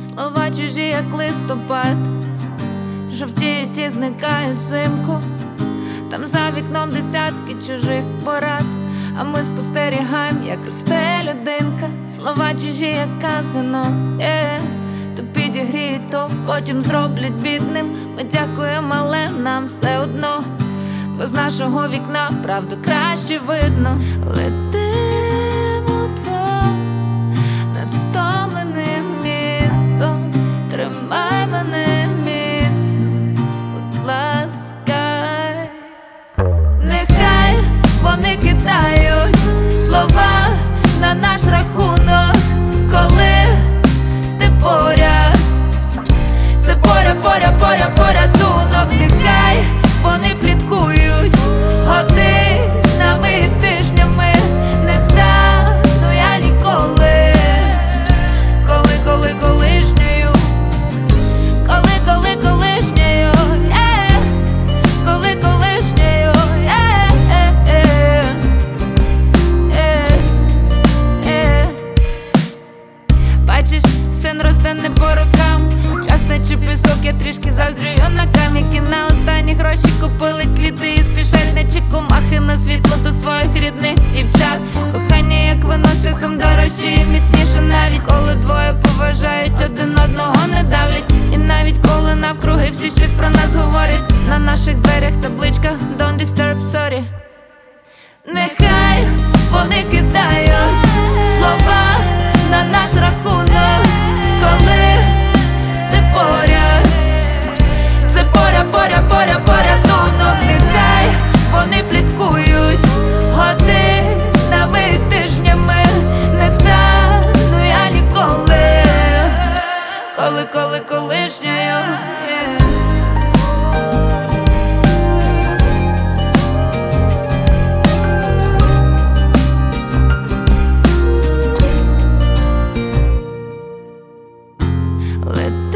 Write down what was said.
Слова чужі, як листопад, жовтіють і зникають взимку. Там за вікном десятки чужих порад, а ми спостерігаємо, як росте людинка. Слова чужі, як казано, то підігріють, то потім зроблять бідним. Ми дякуємо, але нам все одно, бо з нашого вікна правду краще видно. Летимо вдвох над втомленим містом. Тримай мене міцно, будь ласка. Нехай вони кидають слова на наш рахунок, коли ти поряд. Це порятунок. Нехай вони пліткують годинами і тижнями. Не стану я ніколи колишньою. Колишньою. Колишньою. Бачиш, син росте не по рокам. Час наче пісок, я трішки заздрю юнакам, які на останні гроші купили квіти і спішать, наче комахи на світло до своїх рідних дівчат. Кохання, як вино, з часом дорожче і міцніше. Навіть коли двоє поважають, один одного не давлять. І навіть коли навкруги всі щось про нас говорять, на наших дверях табличка Don't disturb, sorry. Нехай вони кидають слова на наш рахунок, коли ти поряд. Це порятунок. Нехай вони пліткують годинами і тижнями. Не стану я ніколи колишньою. Let